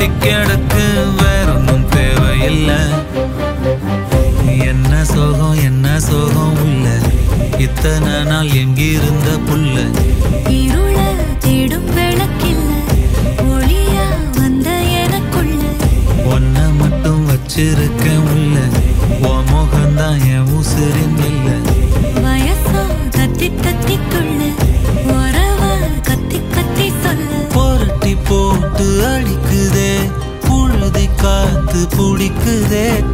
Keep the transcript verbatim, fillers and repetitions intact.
கிடக்கு வேற ஒன்றும் தேவையில்லை. என்ன சோகம் என்ன சோகம் உள்ள இத்தனை நாள் எங்கிருந்த புள்ள இருள தேடும் விளக்கில்ல ஒளியா வந்த எனக்குள்ள ஒன்ன மட்டும் வச்சிருக்கேன் உள்ள உன் முகம்தான் என் உசிரின் இல்ல. வயசோ தத்தி தத்திக்குள்ள உறவ கத்தி கத்தி சொல்ல புரட்டி போட்டு அடிக்குதே புழுதி காத்து புடிக்குதே